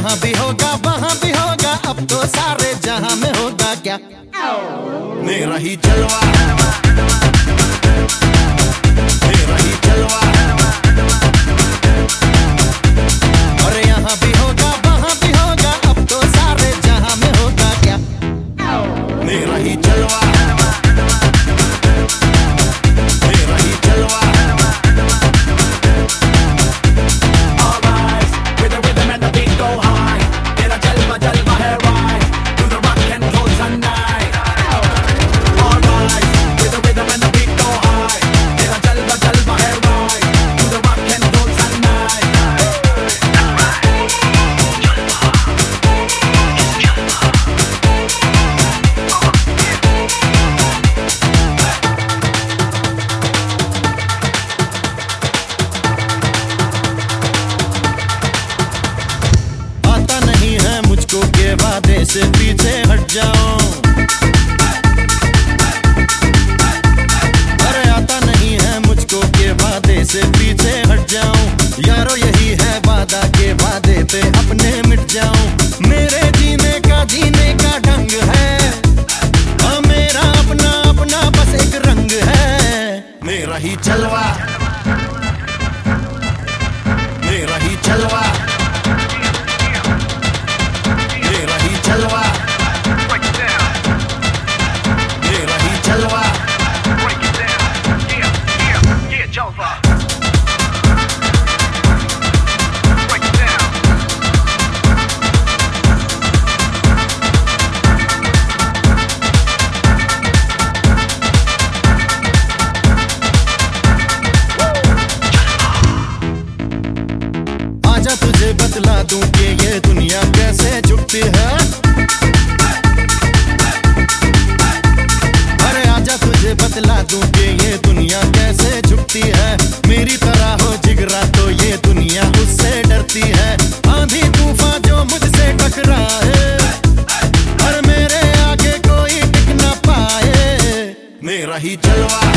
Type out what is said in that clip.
यहाँ भी होगा वहाँ भी होगा, अब तो सारे जहाँ में होगा क्या मेरा ही जलवा, मेरा ही जलवा। और यहाँ भी होगा वहाँ भी होगा, अब तो सारे जहाँ में होगा क्या मेरा ही जलवा, मेरा ही जलवा। के वादे से पीछे हट जाऊं, अरे आता नहीं है मुझको के वादे से पीछे हट जाऊं। यारो यही है वादा के वादे पे अपने मिट जाऊं। मेरे जीने का ढंग है, हाँ मेरा अपना अपना बस एक रंग है। मेरा ही जलवा, मेरा ही जलवा, मेरा ही जलवा, मेरा ही जलवा। आजा तुझे बतला दूं कि ये दुनिया कैसे झुकती है, अरे आजा तुझे बतला दूं कि ये दुनिया कैसे झुकती है। मेरी तरह हो जिगरा तो ये दुनिया उससे डरती है। आंधी तूफान जो मुझसे टकराए, और मेरे आगे कोई टिक ना पाए। मेरा ही जलवा,